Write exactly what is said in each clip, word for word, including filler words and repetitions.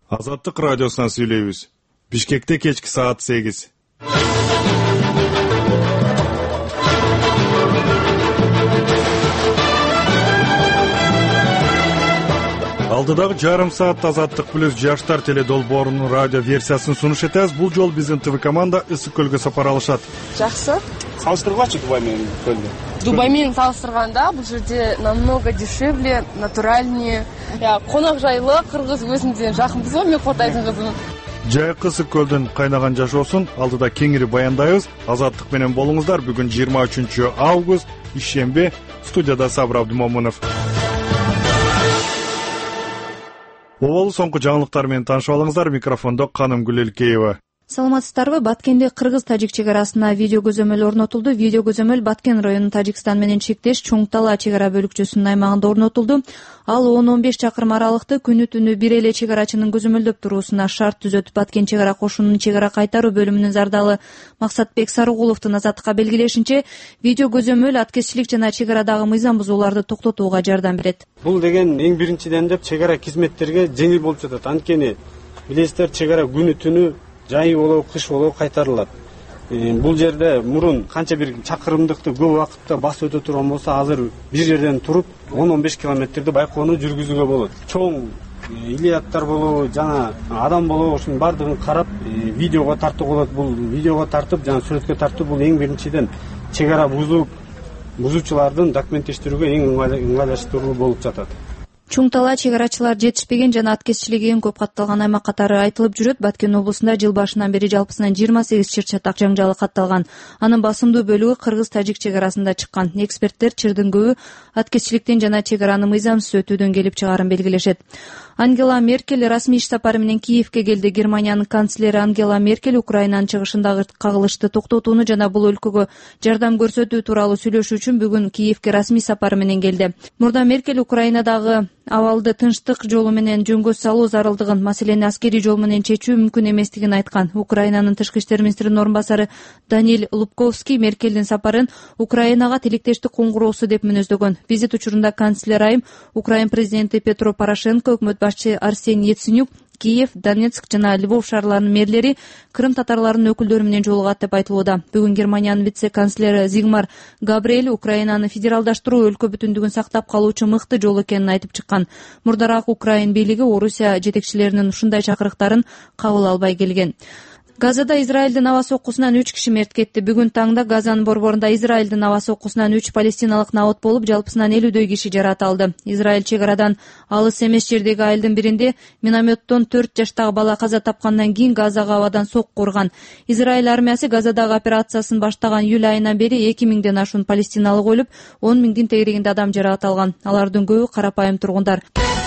Азаттык радиосунан сүйлөйбүз. Бишкекте кечки саат сегиз. Алдыдагы жарым саат Азаттык плюс жаштар теле долбоорунун радио версиясын сунуш этебиз. Бул жолу биздин ТВ команда Ысык көлгө сапар алышат. Жакшы. Салыштыргачы Дубай менен көлдү. Дубай менен салыштырганда бул жерде намного дешевле, натуральнее. Я конок жайлы, кыргыз өзүмдөн жакынбыз го, мен Кортайдын кызымын. Жайкы Ысык көлдүн кайнаган жашоосун алдыда кеңири баяндайбыз. Азаттык менен болуңуздар. Бүгүн жыйырма үчүнчү август, ишемби. Студияда Сабыр Абдымомунов. Обалы соңку жаңылыктар менен таанышып алыңыздар. Микрофондо Каным Гүлелкеева. Саламатсыздарбы? Баткенде кыргыз тажик чек арасына видео көзөмөл орнотулду. Видео көзөмөл Баткен районунун Тажикстан менен чектеш Чоң-Тала чек ара бөлүкчөсүнүн аймагында орнотулду. Ал он он беш чакырым аралыкты күнү түнү бир эле чек арачынын көзөмөлдөп туруусуна шарт түзөт. Баткен чек ара кошунунун чек ара кайтаруу бөлүмүнүн зардалы Максатбек Сарыгуловдун Азаттыкка белгилешинче, видео көзөмөл аткезчилик жана чек арадагы мыйзам бузууларды токтотууга жардам берет. Бул деген эң биринчиден деп чек ара кызметтерге жеңил болуп жатат. Анткени билесиздер, чек ара күнү түнү жай болобу, кыш болобу кайтарылат. Бул жерде мурун канча бир чакырымдыкты көп убакытта басып өтө турган болсо, азыр бир жерден туруп он он беш километрди байкоону жүргүзүүгө болот. Чоң илияттар болобу, жана адам болобу, ушунун бардыгын карап видеого тартууга болот. Бул видеого тартып, жана сүрөткө тартуу бул эң биринчиден чек ара бузуп бузуучулардын документтештирүүгө эң ыңгайлаштыруу болуп жатат. Чоң-Тала чек арачылар жетишпеген жана аткезчилиги эң көп катталган аймак катары айтылып жүрөт. Баткен облусунда жыл башынан бери жалпысынан жыйырма сегиз чыр-чатак жаңжалы катталган. Анын басымдуу бөлүгү кыргыз-тажик чек арасында чыккан. Эксперттер чырдын көбү аткезчиликтен жана чек араны мыйзамсыз өтүүдөн келип чыгаарын белгилешет. Ангела Меркель расмий иш сапары менен Киевке келди. Германиянын канцлери Ангела Меркель Украинанын чыгышындагы кагылышты токтотууну жана бул өлкөгө жардам көрсөтүү тууралуу сүйлөшүү үчүн бүгүн Киевке расмий сапары менен келди. Мурда Меркель Украинадагы абалды тынчтык жолу менен жөнгө салуу зарылдыгын, маселени аскерий жол менен чечүү мүмкүн эместигин айткан. Украинанын тышкы иштер министринин орун басары Даниил Лубковский Меркелдин сапарын Украинага тилектештик коңгуроосу деп мүнөздөгөн. Визит учурунда канцлер айым Украин президенти Петро Порошенко, өкмөт башчы Арсений Яценюк, Киев, Донецк жана Львов шаарларынын мэрлери Крым татарларынын өкүлдөрү менен жолугат деп айтылууда. Бүгүн Германиянын вице-канцлери Зигмар Габриэль Украинаны федералдаштыруу өлкө бүтүндүгүн сактап калуучу мыкты жол экенин айтып чыккан. Мурдараак Украин бийлиги Орусия жетекчилеринин ушундай чакырыктарын кабыл албай келген. Газада Израилдин аба соккусунан үч киши мерт кетти. Бүгүн таңда Газанын борборунда Израилдин аба соккусунан үч палестиналык набыт болуп, жалпысынан элүүдөй киши жарат алды. Израиль чек арадан алыс эмес жердеги айылдын биринде минометтон төрт жаштагы бала каза тапкандан кийин Газага абадан сокку урган. Израиль армиясы Газадагы операциясын баштаган июль айынан бери эки миңден ашуун палестиналык өлүп, он миңдин тегерегинде адам жаракат алган. Алардын көбү карапайым тургундар.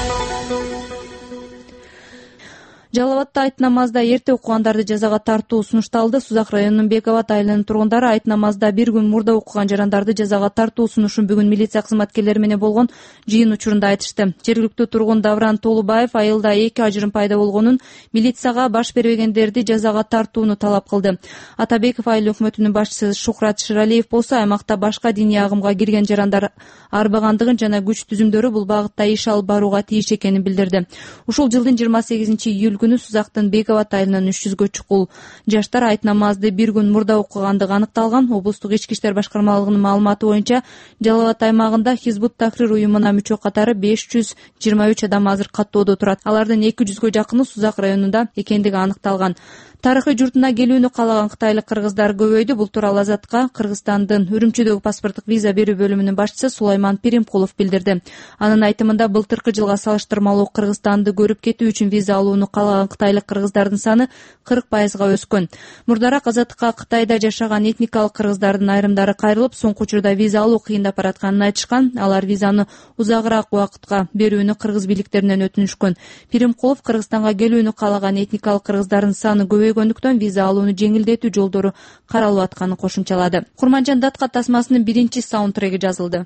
Жалал Абадта айт намазда эрте окугандарды жазага тартуу сунушталды. Сузак районунун Бекабад айылынын тургундары айт намазда бир күн мурда окуган жарандарды жазага тартуу сунушун бүгүн милиция кызматкерлери менен болгон жыйын учурунда айтышты. Жергиликтүү тургун Давран Толубаев айылда эки ажырым пайда болгонун, милицияга баш бербегендерди жазага тартууну талап кылды. Атабеков айыл өкмөтүнүн башчысы Шухрат Ширалиев болсо аймакта башка диний агымга кирген жарандар арбагандыгын жана күч түзүмдөрү бул багытта иш алып барууга тийиш экенин билдирди. Ушул жылдын жыйырма сегизинчи июль күнү Сузактын Бекабад айылынан үч жүзгө чукул жаштар айт намазды бир күн мурда окугандыгы аныкталган. Облустук ички иштер башкармалыгынын маалыматы боюнча Жалал Абад аймагында Хизбут Тахрир уюмуна мүчө катары беш жүз жыйырма үч адам азыр каттоодо турат. Алардын эки жүзгө жакыны Сузак районунда экендиги аныкталган. Тарыхый журтуна келүүнү каалаган кытайлык кыргыздар көбөйдү. Бул тууралуу Азатка Кыргызстандын Үрүмчүдөгү паспорттук виза берүү бөлүмүнүн башчысы Сулайман Перимкулов билдирди. Анын айтымында былтыркы жылга салыштырмалуу Кыргызстанды көрүп кетүү үчүн виза алууну каалаган кытайлык кыргыздардын саны кырк пайызга өскөн. Мурдараак Азатка Кытайда жашаган этникалык кыргыздардын айрымдары кайрылып, соңку учурда виза алуу кыйындап баратканын айтышкан. Алар визаны узагыраак убакытка берүүнү кыргыз бийликтеринен өтүнүшкөн. Перимкулов Кыргызстанга келүүнү каалаган этникалык кыргыздардын саны көбөйгөндүктөн виза алууну жеңилдетүү жолдору каралып атканын кошумчалады. Курманжан Датка тасмасынын биринчи саундтреги жазылды.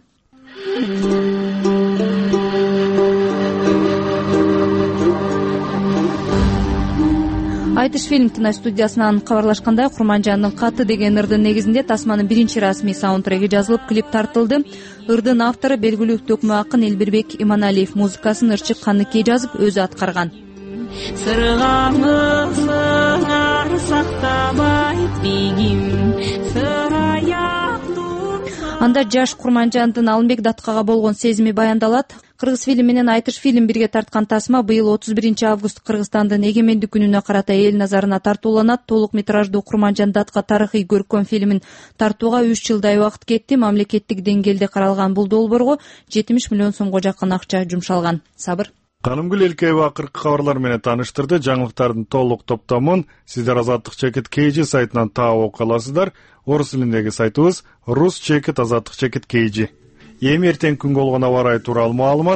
Айтыш фильм Тынай студиясынан кабарлашкандай, Курманжандын Каты деген ырдын негизинде тасманын биринчи расмий саундтреги жазылып, клип тартылды. Ырдын автору белгилүү төкмө акын Элбирбек Иманалиев, музыкасын ырчык Каныкей жазып, өзү аткарган. сыргамызыңар сактабай бигим сыраяктуу. Анда жаш Курманжандын Алымбек Даткага болгон сезими баяндалат. Кыргыз фильм менен Айтыш фильм бирге тарткан тасма быйыл отуз биринчи август Кыргызстандын эгемендик күнүнө карата эл назарына тартууланат. Толук метраждуу Курманжан Датка тарыхый көркөм фильмин тартууга үч жылдай убакыт кетти. Мамлекеттик деңгээлде каралган бул долбоорго жетимиш миллион сомго жакын акча жумшалган. Сабыр. Канымгүл Элкеева акыркы кабарлар менен тааныштырды. Жаңылыктардын толук топтомун сиздер Азаттык чекит кей джи сайтынан таап окуя аласыздар. Орус тилиндеги сайтыбыз Рус чекит Азаттык чекит кей джи. Эми эртең күнгө болгон аба ырайы тууралуу маалымат.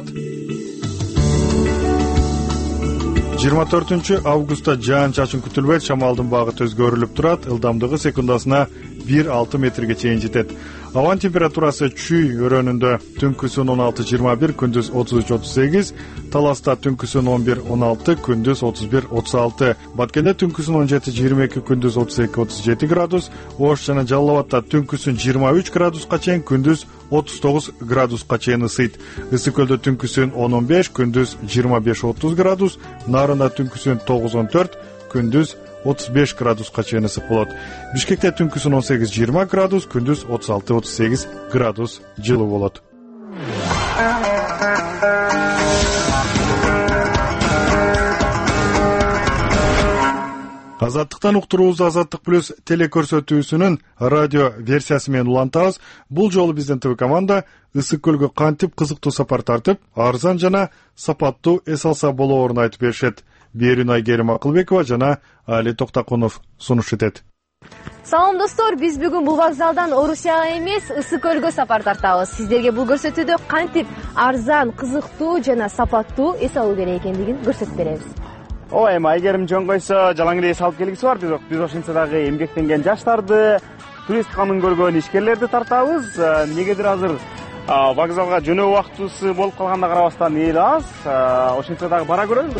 жыйырма төртүнчү августта жаан чачын күтүлбөйт, шамалдын багыты өзгөрүлүп турат, ылдамдыгы секундасына бир алты метрге чейин жетет. Абанын температурасы Чүй өрөөнүндө түнкүсүн он алты жыйырма бир, күндүз отуз үч отуз сегиз, Таласта түнкүсүн он бир он алты, күндүз отуз бир отуз алты, Баткенде түнкүсүн он жети жыйырма эки, күндүз отуз эки отуз жети градус, Ош жана Жалал Абадта түнкүсүн жыйырма үч градуска чейин, күндүз отуз тогуз градуска чейин ысыйт. Ысык көлдө түнкүсүн он он беш, күндүз жыйырма беш отуз градус, Нарында түнкүсүн тогуз он төрт, күндүз отуз беш градуска чейин ысык болот. Бишкекте түнкүсүн он сегиз жыйырма градус, күндүз отуз алты отуз сегиз градус жылуу болот. Азаттыктан уктуруубузду Азаттык плюс телекөрсөтүүсүнүн радио версиясы менен улантабыз. Бул жолу биздин ТВ команда Ысык көлгө кантип кызыктуу сапар тартып, арзан жана сапаттуу эс алса болоорун айтып беришет. Берүүнү Айгерим Акылбекова жана Али Токтакунов сунуш этет. Салам достор, биз бүгүн бул вокзалдан Орусияга эмес, Ысык көлгө сапар тартабыз. Сиздерге бул көрсөтүүдө кантип арзан, кызыктуу жана сапаттуу эс алуу керек экендигин көрсөтүп беребиз. Ой, эми Айгерим жөн койсо, жалаң эле эс алып келгиси бар. Биз биз ошентсе дагы эмгектенген жаштарды, турист камын көргөн ишкерлерди тартабыз. Негедир азыр вокзалга жөнөө убактысы болуп калганына карабастан эл аз. Ошентсе дагы бара көрөлүбү?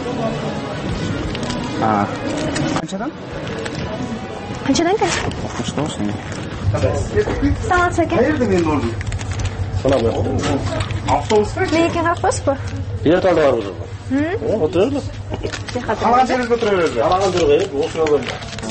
А. Канчадан? Канчадан ка? Что болсун? Саламатсыз экен. Каерден енді ордун? Сана бу. Автобуска? Меники автобуспу? Бир талда бар бул. Хм? Отурду. Калган жерибизге отура беребиз. Калган жерге ошо болгон.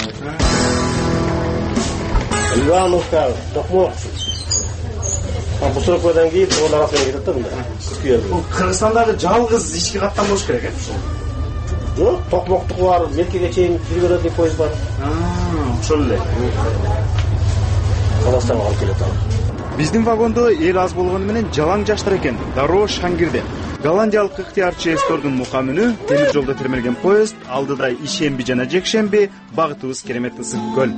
Ивановка, Токмок. А бу сорокодан кийин олар арасына кетет да мында. Бул Кыргызстандагы жалгыз ички каттан болуш керек э? Жок, Токмоктуку бар, Меркеге чейин жүргөрөт поезд бар. Ошол эле. Казакстанга алып келет ал. Биздин вагондо эл аз болгону менен жалаң жаштар экен. Дароо Шангирде. Голландиялык ыктыярчы Эстордун мукамини темир жолдо термелген поезд, алдыда ишемби жана жекшемби, багытыбыз керемет Ысык көл.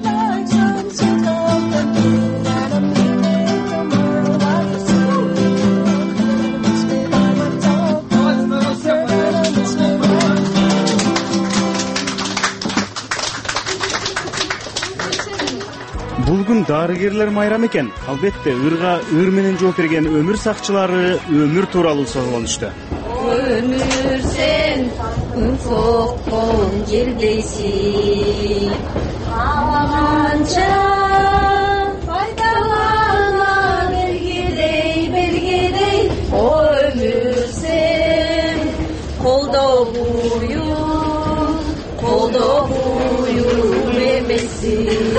Бул күн дарыгерлер майрам экен. Албетте, ырга ыр менен жооп берген өмүр сакчылары өмүр тууралуу соолонушту. Өмүр сен күн соккон жердейсиң, канча пайдалана бергедей бергедей. Өмүр сен колдоо буюм, колдоо буюм эмессиң.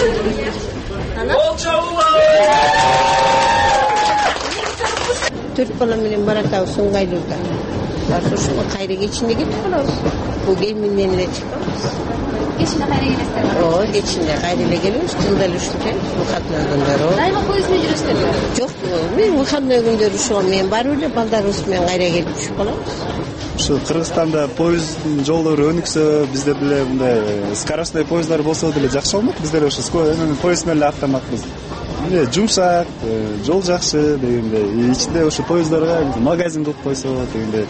Төрт бала менен баратабыз ыңгайлууда. Ошону кайра кечинде кетип калабыз. Бул кеминден эле чыгабыз. Кечинде кайра келесиздер? Ооба, кечинде кайра эле келебиз. Жылда эле ушунчайбыз, выходной күндөрү. Дайыма поезд менен жүрөсүзбү? Жок, мен выходной күндөрү ушуга менен барып эле балдарыбыз менен кайра келип түшүп калабыз. Ушу Кыргызстанда поезддин жолдору өнүксө, бизде деле мындай скоростной поездар болсо деле жакшы болмок. Биз деле ошо поезд менен эле аттанмакпыз. Эмне жумшак, жол жакшы дегендей. Ичинде ошо поезддарга магазин кылып койсо дегендей.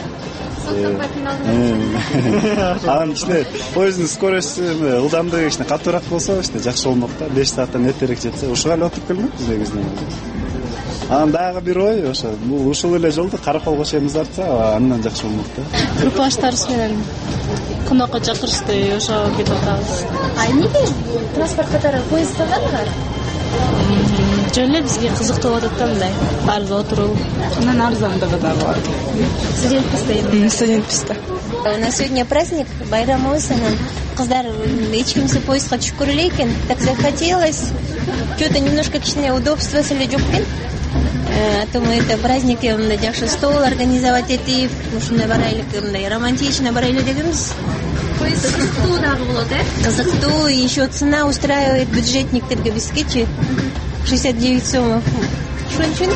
Анан ичинде поезддин скоросту, ылдамдыгы ичинде катуураак болсо, ичинде жакшы болмок да. беш сааттан эртерээк жетсе, ошого эле отуруп келмекпиз негизинен. Анан дагы бир ой, ошо бул ушул эле жолду Караколго чейин узартса, андан жакшы болмок да. Группаштарыбыз менен конокко чакырышты, ошого кетип атабыз. А эмнеге транспорт катары поезд тандадыңар? Жөн эле бизге кызыктуу болуп атат да мындай. Арзан отуруу. Анан арзандыгы да бар. Студентпиз да? Студентпиз да. У нас сегодня праздник, байрамыбыз, анан кыздар эч кимсе поездга түшүп көрөлү экен. Так захотелось. Что-то немножко кичине удобства эле жок экен. А то мы это праздник мындай жакшы стол организовать этип, ушундай барайлык, мындай романтично барайлы дегенбиз. Поезд кызыктуу дагы болот, э? Кызыктуу, еще цена устраивает бюджетниктерге бизгечи. шестьдесят девять сомов. Ошон үчүн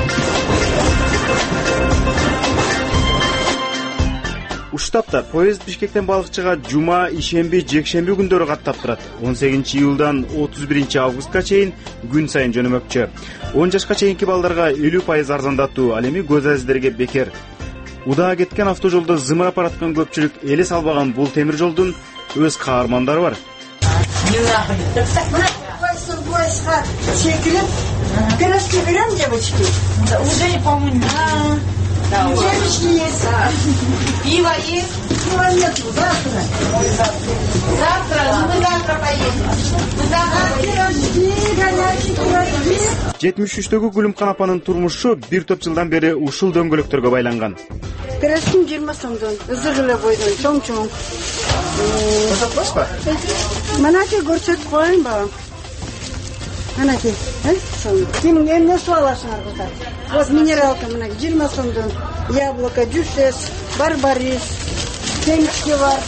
Ушул тапта поезд Бишкектен Балыкчыга жума, ишемби, жекшемби күндөрү каттап турат. он сегизинчи июлдан отуз биринчи августка чейин күн сайын жөнөмөкчү. он жашка чейинки балдарга элүү пайыз арзандатуу, ал эми көз азиздерге бекер. Удаа кеткен автожолдо зымырап бараткан көпчүлүк эле салбаган бул темир жолдун өз каармандары бар. Секрет. Пирожки берем, девочки? Уже не помню. Девочки есть. Пиво есть. Пива нету. Завтра. Завтра. Ну, мы завтра поедем. Пирожки, горячие пирожки. жетимиш үчтөгү Гүлүмкан апанын турмушу бир топ жылдан бери ушул дөңгөлөктөргө байланган. Пирожки жыйырма сомдон, ызык эле бойдон, чоң-чоң. Көрсөтпөйсүзбү? Мынакей көрсөтүп коеюн балам. Мынакей, э? Сен эмне суу аласыңар кыздар? Вот минералка мынакей жыйырма сомдон, яблоко, жусес, барбарис, семечки бар.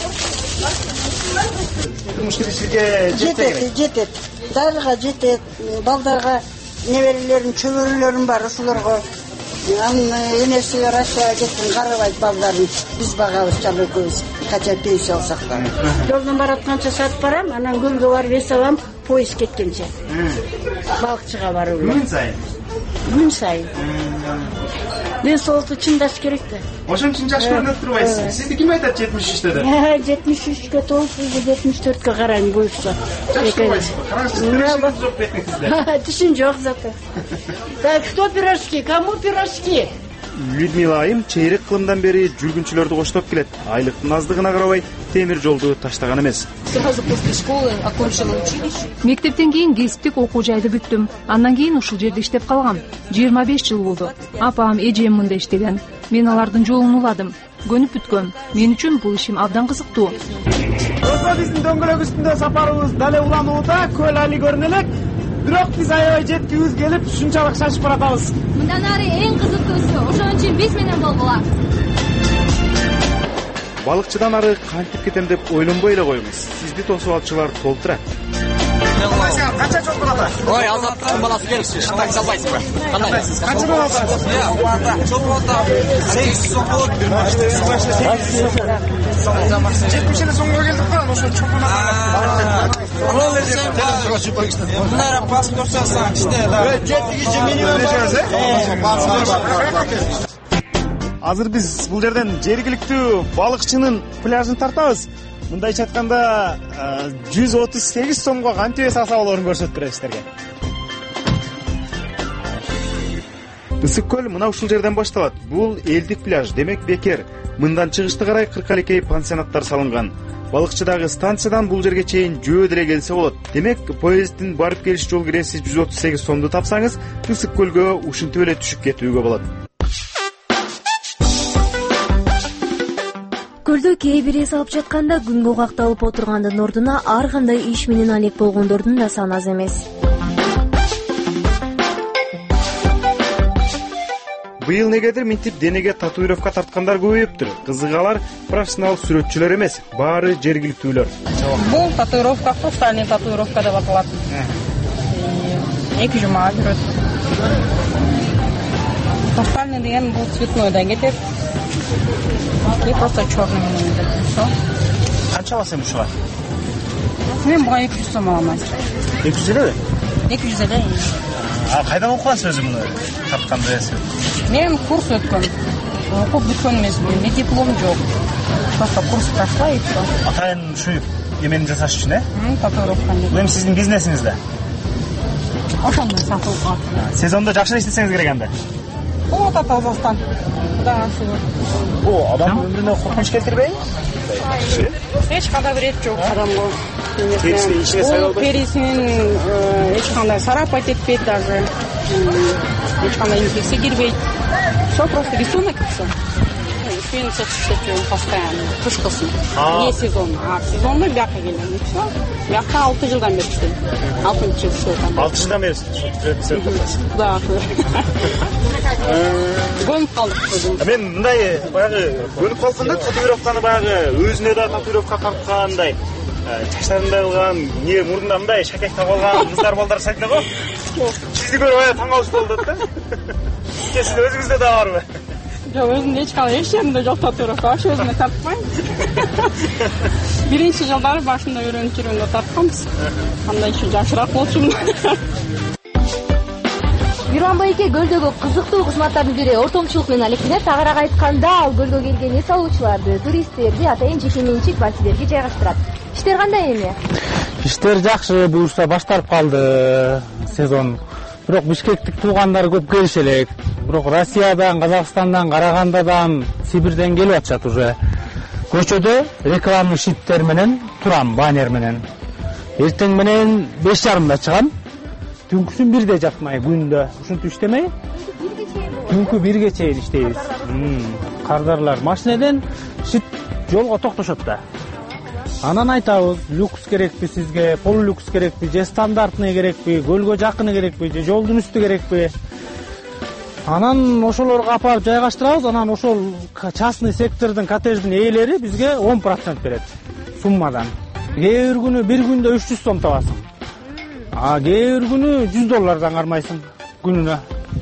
Турмуш тиричиликке жетет, жетет. Дарыга жетет, балдарга неберелерин, чөбөрөлөрүн бар, ушуларга. Анын энеси Россияга кеткен карабайт балдарын биз багабыз жалы экөөбүз. Кача пенсия алсак да. Жолдон баратканча сатып барам, анан көлгө барып эс алам, поезд кеткенче. Балыкчыга барып. Күн сайын. Күн сайын. Мен солту чындаш керек да. Ошон үчүн жаш көрүнөп турбайсыз. Сизди ким айтат жетимиш үчтө деп? жетимиш үчкө толуп, жетимиш төрткө карайм буюрса. Тишин жок зато. Так, кто пирожки? Кому пирожки? Людмила айым чейрек кылымдан бери жүргүнчүлөрдү коштоп келет. Айлыктын аздыгына карабай темир жолду таштаган эмес. Сразу после школы окончила училище. Мектептен кийин кесиптик окуу жайды бүттүм. Андан кийин ушул жерде иштеп калгам. жыйырма беш жыл болду. Апам, эжем мында иштеген. Мен алардын жолун уладым. Көнүп бүткөм. Мен үчүн бул ишим абдан кызыктуу. Достор, биздин дөңгөлөк үстүндө сапарыбыз дале уланууда, көл али көрүнө элек. Бирок биз аябай жеткибиз келип, ушунчалык шашып баратабыз. Мындан ары эң кызыктуусу, ошон үчүн биз менен болгула. Балыкчыдан ары кантип кетем деп ойлонбой эле коюңуз. Сизди тосуп алчылар толтура. Канча жол болот? Ой, Азаттын баласы келипсиз. Так салбайсызбы? Кандай? Канча болот? Жол болот. сегиз сом болот. жетимиш эле сомго келдик го, ошо чоңгона. Мына паспорт жасаң, иште да. жети минимум бар. Азыр биз бул жерден жергиликтүү балыкчынын пляжын тартабыз. Мындайча айтканда жүз отуз сегиз сомго кантип эс алса болорун көрсөтүп беребиз силерге. Ысык көл мына ушул жерден башталат. Бул элдик пляж, демек бекер. Мындан чыгышты карай кырк эки пансионаттар салынган. Балыкчыдагы станциядан бул жерге чейин жөө деле келсе болот. Демек поезддин барып келиш жол киреси жүз отуз сегиз сомду тапсаңыз, Ысык көлгө ушинтип эле түшүп кетүүгө болот. Көлдө кээ бир эс алып жатканда күнгө какталып отургандын ордуна ар кандай иш менен алек болгондордун да саны аз эмес. Быйыл негедир мынтип денеге татуировка тарткандар көбөйүптүр. Кызыгалар профессионал сүрөтчүлөр эмес, баары жергиликтүүлөр. Бул татуировка хрустальный татуировка деп аталат. эки жума жүрөт. Хрустальный деген бул цветнойдон кетет. И просто черный менен кетет. Всё. Канча аласың ушуга? Мен буга эки жүз сом алам. эки жүз элеби? эки жүз эле. А кайдан окугансыз өзү муну тартканды? Мен курс өткөм. Окуп бүткөн эмесмин. Менде диплом жок. Просто курс прошла и всё. Атайын ушу эмени жасаш үчүн, э? Татуировканы. Бул эми сиздин бизнесиңиз да? Ошондо сатып алып. Сезондо жакшы иштесеңиз керек анда. Вот это Казакстан. Куда сюда? О, адам өмүрүнө коркунуч келтирбейби? Эч кандай вред жок адамга. Терисине ичине сайылбайт. Терисинин эч кандай сарапать этпейт даже. Эч кандай инфекция кирбейт. Всё просто рисунок и всё. пшеницу пишет постоянно, кышкысын. Не сезон, а сезонно бияка келем. Все. Бияка алты жылдан бери иштейм. алтынчы жыл ушул. алты жылдан бери иштейсиз. Да. Көнүп калдык. Мен мындай баягы көнүп калдым да, татуировканы баягы өзүнө да татуировка тарткандай, чачтарында кылган, не мурдунда мындай шакек таап алган кыздар балдар сайтына го. Сизди көрүп ая таң калыш болду да. Сиз өзүңүздө да барбы? Жок, өзүмдө эч кандай эч жеримде жок татуировка, ошо өзүмө тартпайм. Биринчи жылдары башында үйрөнүп жүргөндө тартканбыз. Андай иши жакшыраак болчумун. Мирван байке көлдөгү кызыктуу кызматтардын бири ортомчулук менен алектенет. Тагыраак айтканда, ал көлгө келген эс алуучуларды, туристтерди атайын жеке менчик базелерге жайгаштырат. Иштер кандай эми? Иштер жакшы, буюрса башталып калды сезон. Бирок бишкектик туугандар көп келиш элек. Бирок Россиядан, Казакстандан, Карагандадан, Сибирден келип атышат уже. Көчөдө рекламный щиттер менен турам, баннер менен. Эртең менен беш жарымда чыгам. Түнкүсүн бирде жатмай, күндө ушинтип иштемей. Түнкү бирге чейин иштейбиз. Кардарлар машинеден щит жолго токтошот да. Анан айтабыз, люкс керекпи сизге, полулюкс керекпи, же стандартный керекпи, көлгө жакыны керекпи, же жолдун үстү керекпи. Анан ошолорго апарып жайгаштырабыз, анан ошол частный сектордун коттедждин ээлери бизге он процент берет суммадан. Кээ бир күнү бир күндө үч жүз сом табасың. А кээ бир күнү жүз доллардан кармайсың күнүнө.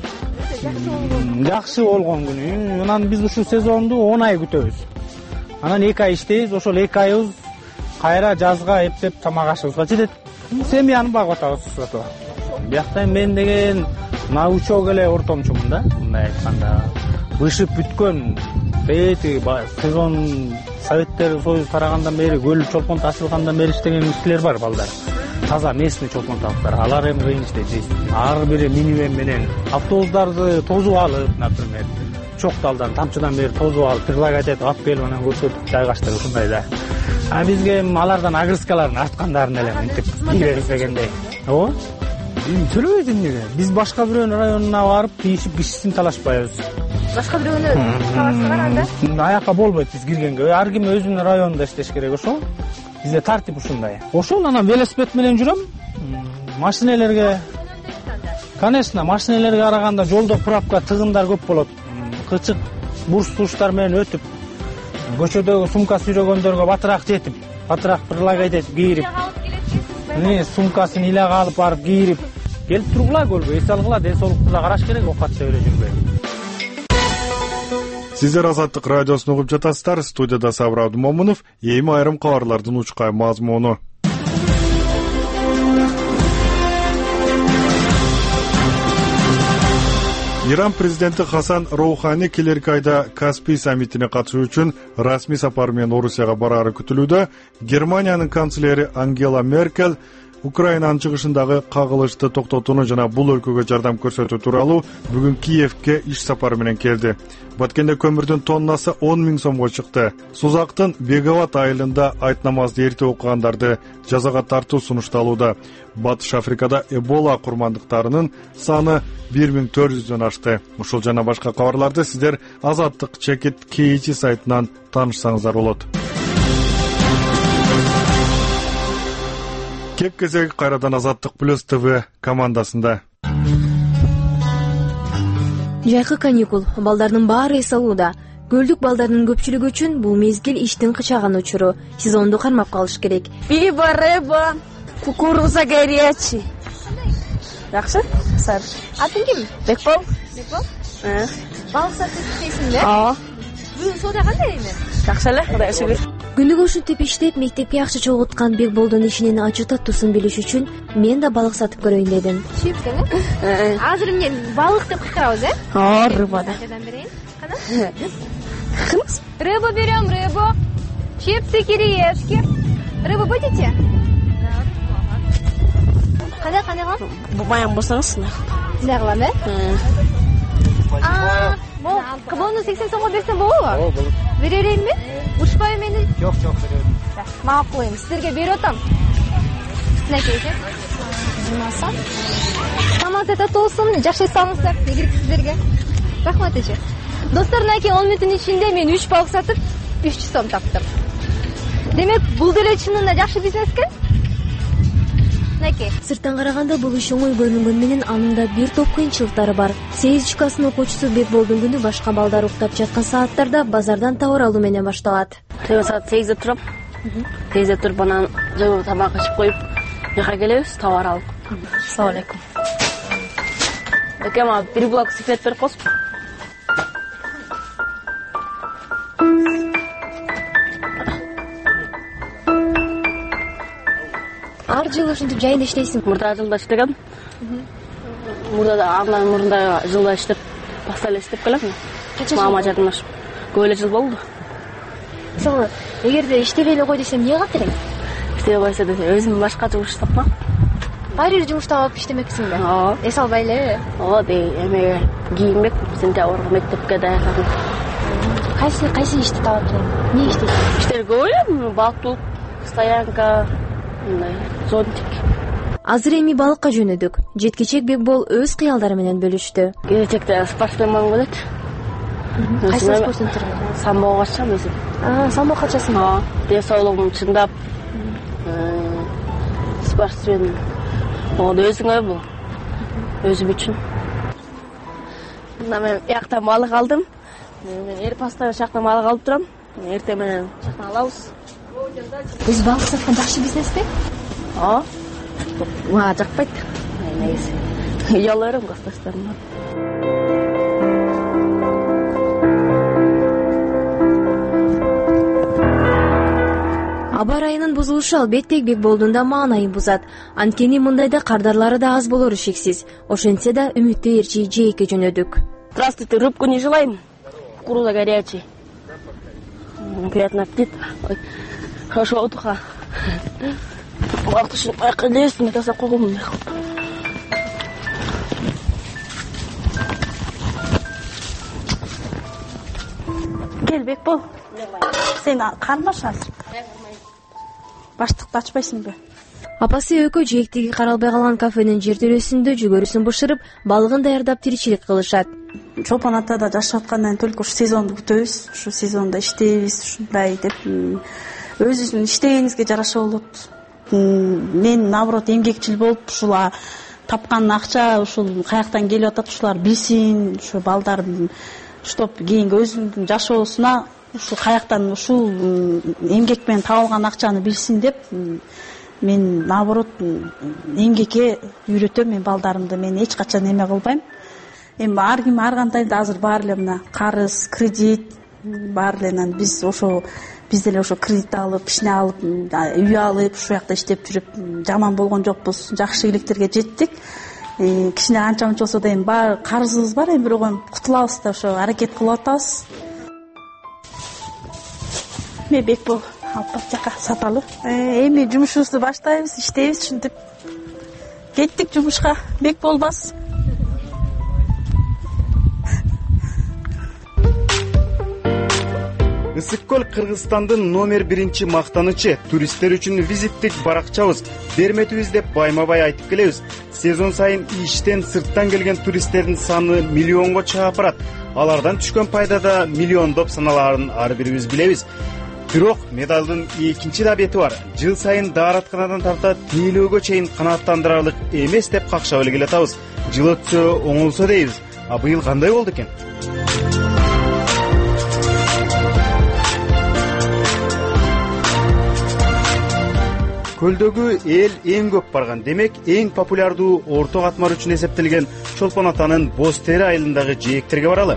Жакшы болгон күнү. Анан биз ушул сезонду он ай күтөбүз. Анан эки ай иштейбиз, ошол эки айыбыз кайра жазга эптеп тамак ашыбызга жетет. Семьяны багып атабыз зато. Биякта мен деген научок эле ортомчумун да, мындай айтканда. Бышып бүткөн, эти сезон Советтер Союз тарагандан бери, көл чолпон ташылгандан бери иштеген кишилер бар балдар. Таза местный чолпон табыктар, алар эми кыйын иштейт. Ар бири минивэн менен автобустарды тозуп алып, например, чок далдан, тамчыдан бери тозуп алып, предлагать этип алып келип анан көрсөтүп жайгаштырып ушундай да. А бизге алардан агрыскаларын арткандарын эле мынтип кийбебиз дегендей. Ооба. Төлөбөйт эмнеге? Биз башка бирөөнүн районуна барып, тийишип кишисин талашпайбыз. Башка бирөөнү талашсаңар анда? Аяка болбойт биз киргенге. Ар ким өзүнүн районунда иштеш керек ошол. Бизде тартип ушундай. Ошол анан велосипед менен жүрөм. Машинелерге, конечно, машинелерге караганда жолдо пробка, тыгындар көп болот. Кычык бурс туштар менен өтүп, көчөдөгү сумка сүйрөгөндөргө батыраак жетип, батыраак предлагать этип кийирип, мына сумкасын илага алып барып кийирип, келип тургула көлгө, эс алгыла, ден соолукту да караш керек, окатча эле жүрбөй. Сиздер Азаттык радиосун угуп жатасыздар. Студияда Сабыр Абдумомунов. Эми айрым кабарлардын учкай мазмуну. Иран президенти Хасан Роухани келерки айда Каспий саммитине катышуу үчүн расмий сапар менен Орусияга бараары күтүлүүдө. Германиянын канцлери Ангела Меркель Украинанын чыгышындагы кагылышты токтотууну жана бул өлкөгө жардам көрсөтүү тууралуу бүгүн Киевке иш сапары менен келди. Баткенде көмүрдүн тоннасы он миң сомго чыкты. Сузактын Беговат айылында айт намазды эрте окугандарды жазага тартуу сунушталууда. Батыш Африкада Эбола курмандыктарынын саны бир миң төрт жүздөн ашты. Ушул жана башка кабарларды сиздер Азаттык чекит кейичи сайтынан таанышсаңыздар болот. Кеп кезеги кайрадан Азаттык плюс ТВ командасында. Жайкы каникул, балдардын баары эс алууда. Көлдүк балдардын көпчүлүгү үчүн бул мезгил иштин кычаган учуру. Сезонду кармап калыш керек. Биба, рыба, кукуруза горячий. Жакшы? Сар. Атың ким? Бекбол. Бекбол? Балык сатып иштейсиң да? Ооба. Бүгүн соода кандай эми? Жакшы эле, Кудайга шүгүр. Күнүгө ушинтип иштеп, мектепке акча чогулткан Бекболдун ишинин ачуу таттуусун билиш үчүн мен да балык сатып көрөйүн дедим. Чипсиң, э? Азыр эмне балык деп кыйкырабыз, э? Ооба, рыба да. Жардам берейин. Кана? Рыбу берем, рыбу. Чипсы, кириешки. Рыбу будете? Кандай, кандай кылам? Баян болсоңуз. Мындай кылам, э? А, бул кабону сексен сомго берсем болобу? Ооба, болот. Беререйинби? Урушпайбы мени? Жок, жок, берем. Макул эми, сиздерге берип атам. Мынакей, жумаса. Тамат это толсун, жакшы салыңыздар. Не керек сиздерге? Рахмат эже. Достор, мынакей он мүнөттүн ичинде мен үч балык сатып үч жүз сом таптым. Демек, бул деле чынында жакшы бизнес экен. Мынакей. Сырттан караганда бул иш оңой көрүнгөнү менен анын да бир топ кыйынчылыктары бар. сегизинчи класстын окуучусу Бекболдун күнү башка балдар уктап жаткан сааттарда базардан товар алуу менен башталат. Мен саат сегизде турам. сегизде туруп анан жөө тамак ичип коюп, жака келебиз, товар алып. Ассалам алейкум. Эке, мага бир блок сигарет берип коесуз. Ар жылы ушинтип жайында иштейсиң? Мурда жылда иштегем. Мурда да андан мурда жылда иштеп, башта эле иштеп келем. Мама жардамдашып. Көп эле жыл болду. Мисалы, эгерде иштебей эле кой десем, эмне кылат элең? Иштебей койсо десе, өзүм башка жумуш тапмак. Баары бир жумуштап алып иштемексиңби? Ооба. Эс албай эле? Ооба, дей, эмеге кийинбек, сентябрга мектепке даярдым. Кайсы кайсы ишти таап элең? Эмне иштейсиң? Иштер көп эле, балык, стоянка, мындай, зонтик. Азыр эми балыкка жөнөдүк. Жеткичек Бекбол өз кыялдары менен бөлүштү. Келечекте спортсмен болгом келет. Кайсы спорттун түрү? Самбого качам өзүм. А, самбо качасың? Ооба. Ден соолугум чындап, спортсмен. Ода өзүңө бул. Өзүм үчүн. Мына мен жактан балык алдым. Мен эр паста жактан балык алып турам. Эртең менен жактан алабыз. Өз балык саткан жакшы бизнеспи? Ооба. Мага жакпайт. Негизи. Уялып берем классташтарымдан. Аба ырайынын бузулушу албетте Бекболдун да маанайын бузат. Анткени мындайда кардарлары да аз болору шексиз. Ошентсе да үмүттүү ээрчи жээкке жөнөдүк. Здравствуйте, рыбку не желаем? Кукуруза горячий. Приятного аппетита. Хорошего отдыха. Балык үшін аяққа лезтін, таса қоғым. Кел, Бекбол. Сен қармаш азыр. Баштықты ачпайсың бе? Апасы экөө жээктеги каралбай калган кафенин жер төрөсүндө жүгөрүсүн бышырып, балыгын даярдап тиричилик кылышат. Чолпон атада жашап аткандан только ушу сезонду күтөбүз, ушу сезонда иштейбиз, ушундай деп өзүбүздүн иштегенибизге жараша болот. Мен наоборот эмгекчил болуп, ушула тапкан акча ушул каяктан келип атат, ушулар билсин, ушу балдар чтоб кийинки өзүнүн жашоосуна ушу каяктан ушул эмгек менен табылган акчаны билсин деп мен наоборот эмгекке үйрөтөм мен балдарымды. Мен эч качан эме кылбайм. Эми ар ким ар кандай азыр баары эле мына карыз, кредит баары эле биз ошо биз деле ошо кредит алып, кичине алып, үй алып, ушул жакта иштеп жүрүп жаман болгон жокпуз. Жакшы ийгиликтерге жеттик. Кичине анча мынча болсо да эми баары карызыбыз бар, эми бирок эми кутулабыз да ошо аракет кылып атабыз. Мен Бекбол алып бак жака саталы. Эми жумушубузду баштайбыз, иштейбиз, ушинтип кеттик жумушка. Бекбол бас. Ысык көл Кыргызстандын номер биринчи мактанычы, туристтер үчүн визиттик баракчабыз. Берметибиз деп байма-бай айтып келебиз. Сезон сайын иштен сырттан келген туристтердин саны миллионго чыгып барат. Алардан түшкөн пайда да миллиондоп саналарын ар бирибиз билебиз. Бирок медалдын экинчи да бети бар. Жыл сайын дааратканадан тарта тейлөөгө чейин канааттандырарлык эмес деп какшап эле келатабыз. Жыл өтсө оңолсо дейбиз. А быйыл кандай болду экен? Көлдөгү эл эң көп барган, демек эң популярдуу орто катмар үчүн эсептелген Чолпон атанын Боз Тери айылындагы жээктерге баралы.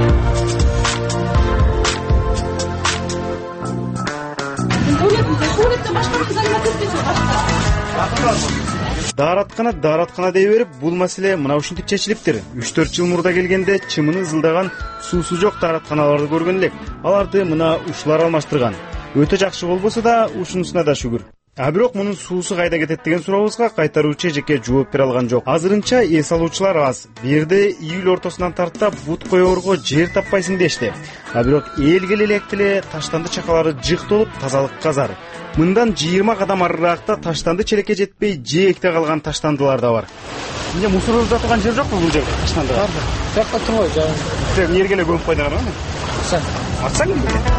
Даараткана даараткана дей берип, бул маселе мына ушинтип чечилиптир. үч төрт жыл мурда келгенде чымыны ызылдаган суусу жок дааратканаларды көргөн элек. Аларды мына ушулар алмаштырган. Өтө жакшы болбосо да ушунусуна да шүгүр. А бирок мунун суусу кайда кетет деген сурообузга кайтаруучу эжеке жооп бере алган жок. Азырынча эс алуучулар аз. Бирде июль ортосунан тарта бут коёрго жер таппайсың дешти. А бирок эл келе элек деле таштанды чакалары жык толуп тазалыкка зар. Мындан жыйырма кадам арыракта таштанды челекке жетпей жээкте калган таштандылар да бар. эмне мусор жаткан жер жокпу бул жерде? Качканда. Бар. Жакта турбайбы жагы. Сен жерге эле көмүп койдуңар аны? Ачсаң. Ачсаң?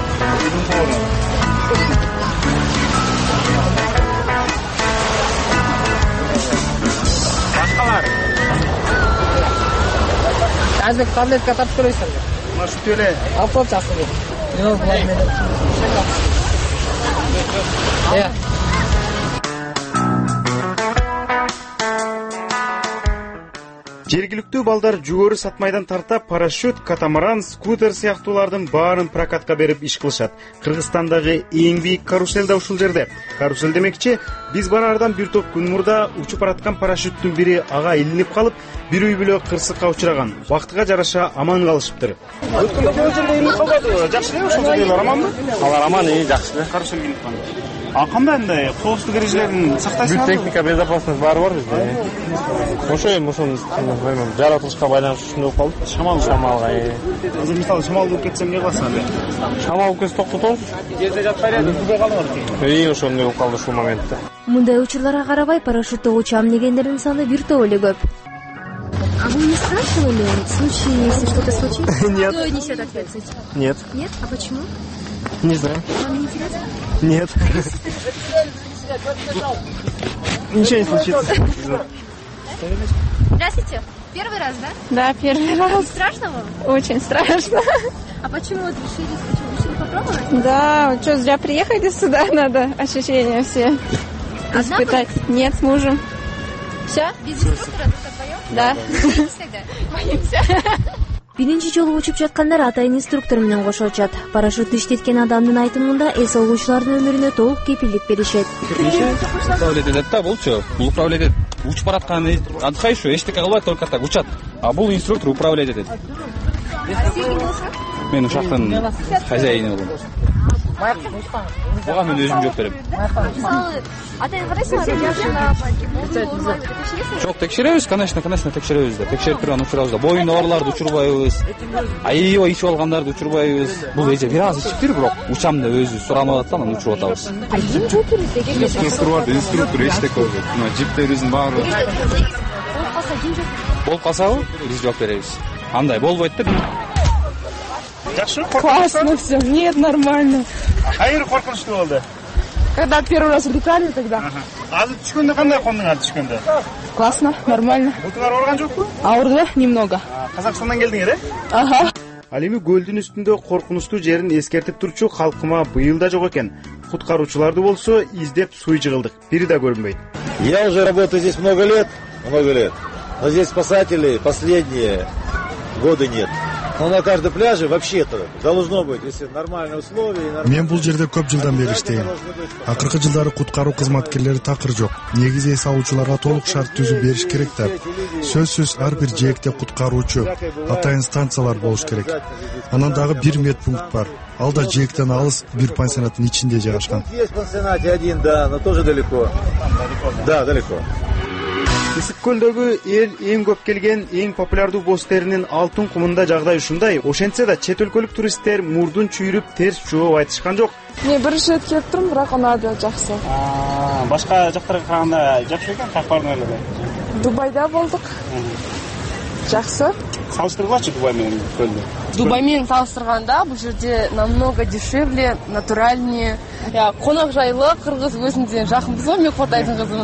Башкалар. Азыр таблетка тартып көрөйсүң. Мына шу эле. Алып коюп чакырып. Мен булар менен. Э. Жергиликтүү балдар жүгөрү сатмайдан тарта парашют, катамаран, скутер сыяктуулардын баарын прокатка берип иш кылышат. Кыргызстандагы эң бийик карусель да ушул жерде. Карусель демекчи, биз бараардан бир топ күн мурда учуп бараткан парашюттун бири ага илинип калып, бир үй бүлө кырсыкка учураган. Убактыга жараша аман калышыптыр. Өткөндө бул жерде илинип калбады. Жакшы эле ошол жерлер аманбы? Алар аман, жакшы. Карусель илинип калды. А кандай андай коопсуздук эрежелерин сактайсыңарбы? Бүт техника безопасность баары бар бизде. Ошо эми ошону жаратылышка байланыштуу ушундай болуп калды. Шамал, шамалга. Азыр мисалы шамал болуп кетсе эмне кыласың анда? Шамал болуп кетсе токтотобуз. Жерде жатпай эле бүтүбөй калыңар. Үй ошондой болуп калды ушул моментте. Мындай учурларга карабай парашютта учам дегендердин саны бир топ эле көп. А вы не страшно ли в случае, если что-то случится? Нет. Кто несет ответственность? Нет. Нет? А почему? Не знаю. Вам не интересно? Нет. Ничего не случится. Здравствуйте. Первый раз, да? Да, первый раз. Страшно вам? Очень страшно. А почему вот решили, почему решили попробовать? Да, что, зря приехали сюда, надо ощущения все испытать. Нет, с мужем. Все? Без инструктора только вдвоем? Да. Боитесь тогда? Боимся. Биринчи жолу учуп жаткандар атайын инструктор менен кошулчат. Парашютты иштеткен адамдын айтымында эс алуучулардын өмүрүнө толук кепилдик беришет. Управлять этет да, болчу. Бул управлять этет. Учуп бараткан отдыхающий эчтеке кылбайт, только так учат. А бул инструктор управлять этет. Мен ушактын хозяйини болом. Буга мен өзүм жооп берем. Мисалы, атайын карайсыңар, Жок, текшеребиз, конечно, конечно, текшеребиз да. Текшерип турган учурабыз да. Боюн ооруларды учурбайбыз. Аябай ичип алгандарды учурбайбыз. Бул эже бир аз ичиптир, бирок учам деп өзү суранып атат, анан учуруп атабыз. А ким жооп берет эгер Инструктор бар, инструктор эчтеке болбойт. Мына жиптерибиздин баары. Болуп калса ким жооп берет? Болуп калсабы, биз жооп беребиз. Андай болбойт да. Жакшы, Классно все. Нет, нормально. Кайыр коркунучтуу болду? Когда первый раз улетали тогда. Азыр түшкөндө кандай кондуңар түшкөндө? Классно, нормально. Бутуңар ооруган жокпу? Ауырды немного. Казакстандан келдиңер, э? Ага. Ал эми көлдүн үстүндө коркунучтуу жерин эскертип турчу калкыма быйыл да жок экен. Куткаруучуларды болсо издеп суй жыгылдык. Бири да көрүнбөйт. Я уже работаю здесь много лет, много лет. Но здесь спасателей последние годы нет. Но на каждом пляже вообще-то должно быть, если нормальные условия. Мен бул жерде көп жылдан бери иштейм. Акыркы жылдары куткаруу кызматкерлери такыр жок. Негизи эс алуучуларга толук шарт түзүп бериш керек да. Сөзсүз ар бир жээкте куткаруучу, атайын станциялар болуш керек. Анан дагы бир медпункт бар. Ал да жээктен алыс, бир пансионаттын ичинде жайгашкан. Есть в пансионате один, да, но тоже далеко. Да, далеко. Ысык көлдөгү эл эң көп келген, эң популярдуу бостеринин алтын кумунда жагдай ушундай. Ошентсе да чет өлкөлүк туристтер мурдун чүйрүп терс жооп айтышкан жок. Мен биринчи рет келип турмун, бирок унаады, жакшы. Башка жактарга караганда жакшы экен, как бардыңар эле? Дубайда болдук. Жакшы. Салыштыргылачы Дубай менен көлдү? Дубай менен салыштырганда бул жерде намного дешевле, натуральнее. Я конок жайлы, кыргыз өзүнүн жакынбыз го, мен Кортайдын кызымын.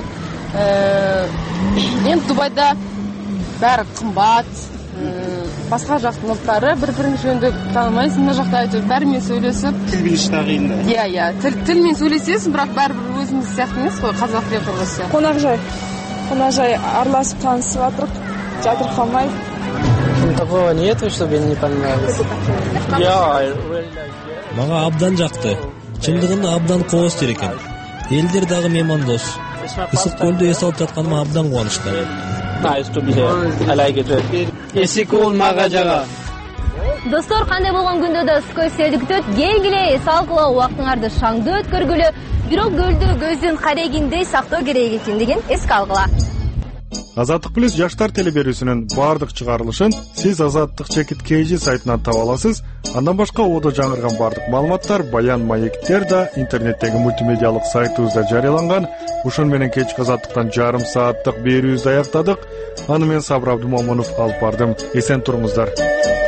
Мен Дубайда бәрі қымбат, басқа жақтың ұлттары бір-бірін жөнді танымайсың, мына жақта әйтеуір бәрімен сөйлесіп. Тіл біліш та қиын да. Иә, иә, тілмен сөйлесесің, бірақ бәрібір өзіміз сияқты емес қой, қазақ пен қырғыз сияқты. Қонақжай, қонақжай араласып танысып жатырық, жатырқамай. Такого нету, чтобы не понравилось. Мага абдан жакты. Чындыгында абдан кооз жер экен. Элдер дагы меймандос. Ысык көлдө эс алып жатканыма абдан кубанычтамын. Эси кол мага жага. Достор, кандай болгон күндө да Ской селдиктөт, келгиле эс алгыла убактыңарды шаңды өткөргүлө, бирок көлдү көздүн карегиндей сактоо керек экендигин эске алгыла. Азаттык плюс жаштар телеберүүсүнүн баардык чыгарылышын сиз Азаттык чекит kg сайтынан таба аласыз. Андан башка одо жаңырган баардык маалыматтар, баян, маектер да интернеттеги мультимедиалык сайтыбызда жарыяланган. Ушун менен кечки Азаттыктан жарым сааттык берүүбүздү аяктадык. Аны мен Сабыр Абдумомунов алып бардым. Эсен туруңуздар.